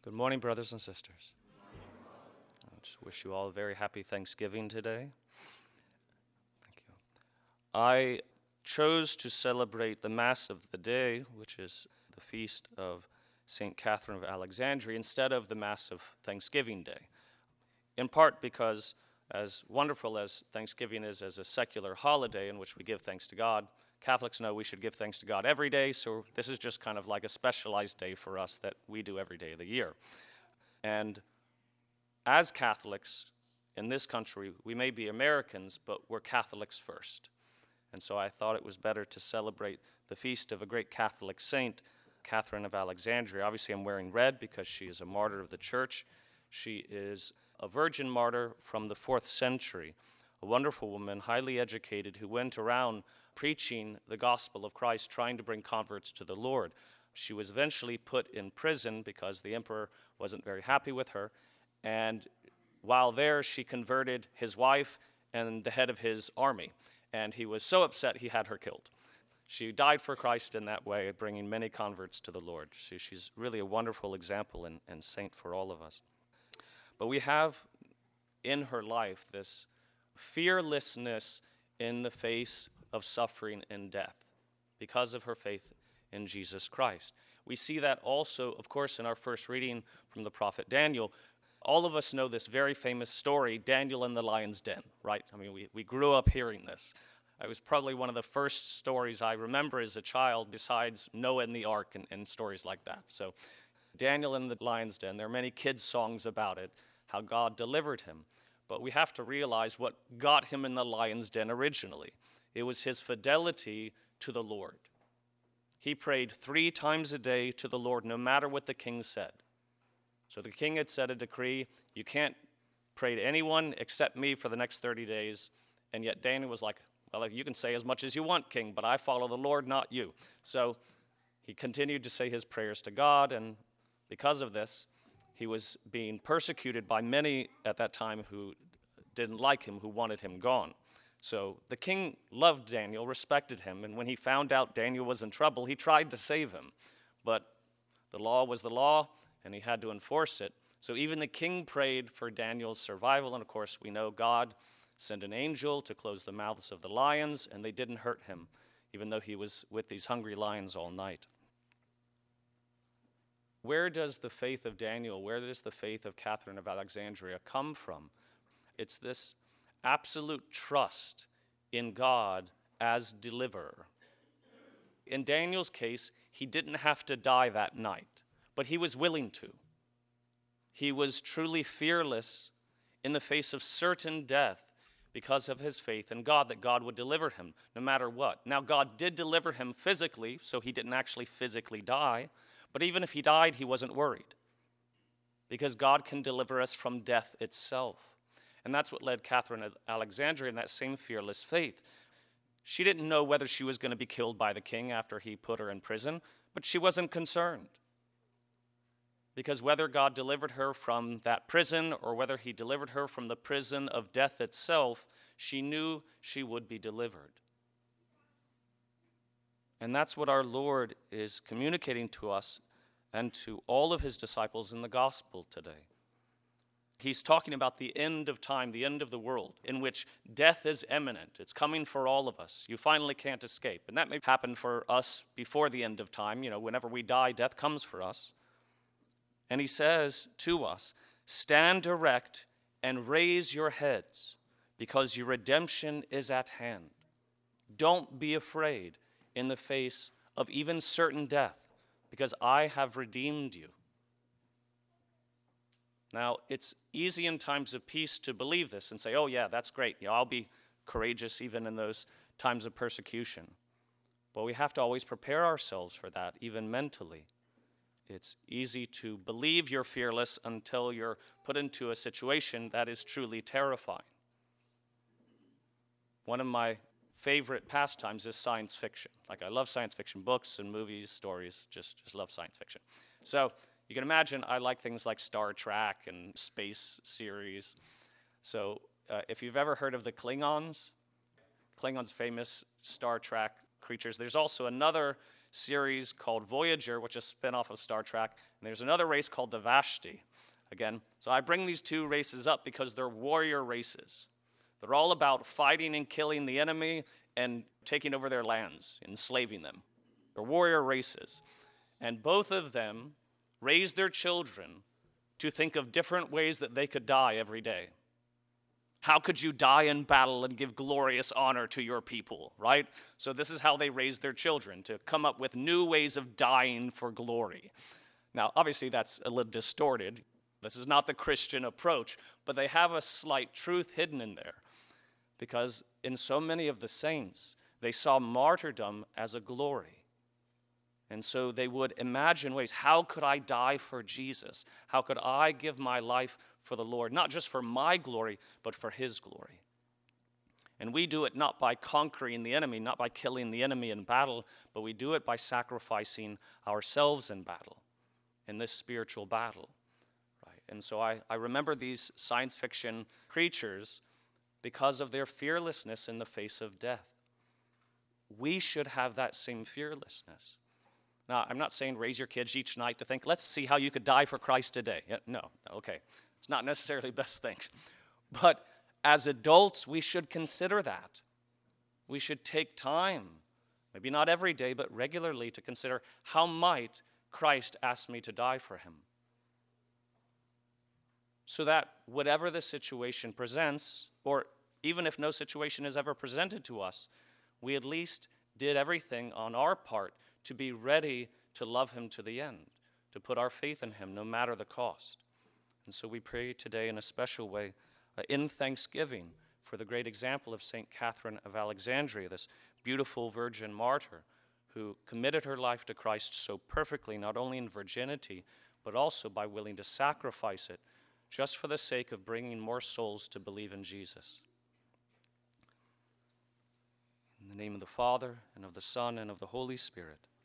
Good morning, brothers and sisters. I just wish you all a very happy Thanksgiving today. Thank you. I chose to celebrate the Mass of the day, which is the feast of St. Catherine of Alexandria, instead of the Mass of Thanksgiving Day, in part because, as wonderful as Thanksgiving is as a secular holiday in which we give thanks to God, Catholics know we should give thanks to God every day, so this is just kind of like a specialized day for us that we do every day of the year. And as Catholics in this country, we may be Americans, but we're Catholics first. And so I thought it was better to celebrate the feast of a great Catholic saint, Catherine of Alexandria. Obviously, I'm wearing red because she is a martyr of the church. She is a virgin martyr from the 4th century, a wonderful woman, highly educated, who went around preaching the gospel of Christ, trying to bring converts to the Lord. She was eventually put in prison because the emperor wasn't very happy with her, and while there, she converted his wife and the head of his army, and he was so upset he had her killed. She died for Christ in that way, bringing many converts to the Lord. She's really a wonderful example and saint for all of us. But we have in her life this fearlessness in the face of suffering and death because of her faith in Jesus Christ. We see that also, of course, in our first reading from the prophet Daniel. All of us know this very famous story, Daniel in the lion's den, right? I mean, we grew up hearing this. It was probably one of the first stories I remember as a child, besides Noah and the ark and stories like that. So Daniel in the lion's den, there are many kids' songs about it, how God delivered him. But we have to realize what got him in the lion's den originally. It was his fidelity to the Lord. He prayed 3 times a day to the Lord, no matter what the king said. So the king had said a decree, you can't pray to anyone except me for the next 30 days. And yet Daniel was like, well, you can say as much as you want, king, but I follow the Lord, not you. So he continued to say his prayers to God, and because of this, he was being persecuted by many at that time who didn't like him, who wanted him gone. So the king loved Daniel, respected him, and when he found out Daniel was in trouble, he tried to save him. But the law was the law, and he had to enforce it. So even the king prayed for Daniel's survival, and of course we know God sent an angel to close the mouths of the lions, and they didn't hurt him, even though he was with these hungry lions all night. Where does the faith of Daniel, where does the faith of Catherine of Alexandria come from? It's this absolute trust in God as deliverer. In Daniel's case, he didn't have to die that night, but he was willing to. He was truly fearless in the face of certain death because of his faith in God, that God would deliver him no matter what. Now, God did deliver him physically, so he didn't actually physically die, but even if he died, he wasn't worried because God can deliver us from death itself. And that's what led Catherine of Alexandria in that same fearless faith. She didn't know whether she was going to be killed by the king after he put her in prison, but she wasn't concerned. Because whether God delivered her from that prison or whether he delivered her from the prison of death itself, she knew she would be delivered. And that's what our Lord is communicating to us and to all of his disciples in the gospel today. He's talking about the end of time, the end of the world, in which death is imminent. It's coming for all of us. You finally can't escape. And that may happen for us before the end of time. You know, whenever we die, death comes for us. And he says to us, stand erect and raise your heads, because your redemption is at hand. Don't be afraid in the face of even certain death, because I have redeemed you. Now, it's easy in times of peace to believe this and say, oh yeah, that's great. You know, I'll be courageous even in those times of persecution. But we have to always prepare ourselves for that, even mentally. It's easy to believe you're fearless until you're put into a situation that is truly terrifying. One of my favorite pastimes is science fiction. Like, I love science fiction books and movies, stories, just love science fiction. So you can imagine I like things like Star Trek and space series. So if you've ever heard of the Klingons famous Star Trek creatures, there's also another series called Voyager, which is a spin-off of Star Trek, and there's another race called the Vashti. Again, so I bring these two races up because they're warrior races. They're all about fighting and killing the enemy and taking over their lands, enslaving them. They're warrior races. And both of them raise their children to think of different ways that they could die every day. How could you die in battle and give glorious honor to your people, right? So this is how they raise their children, to come up with new ways of dying for glory. Now, obviously, that's a little distorted. This is not the Christian approach, but they have a slight truth hidden in there. Because in so many of the saints, they saw martyrdom as a glory. And so they would imagine ways, how could I die for Jesus? How could I give my life for the Lord? Not just for my glory, but for his glory. And we do it not by conquering the enemy, not by killing the enemy in battle, but we do it by sacrificing ourselves in battle, in this spiritual battle. Right? And so I remember these science fiction creatures because of their fearlessness in the face of death. We should have that same fearlessness. Now, I'm not saying raise your kids each night to think, let's see how you could die for Christ today. No, okay. It's not necessarily the best thing. But as adults, we should consider that. We should take time, maybe not every day, but regularly, to consider, how might Christ ask me to die for him? So that whatever the situation presents, or even if no situation is ever presented to us, we at least did everything on our part to be ready to love him to the end, to put our faith in him no matter the cost. And so we pray today in a special way in thanksgiving for the great example of St. Catherine of Alexandria, this beautiful virgin martyr who committed her life to Christ so perfectly, not only in virginity, but also by willing to sacrifice it just for the sake of bringing more souls to believe in Jesus. In the name of the Father, and of the Son, and of the Holy Spirit.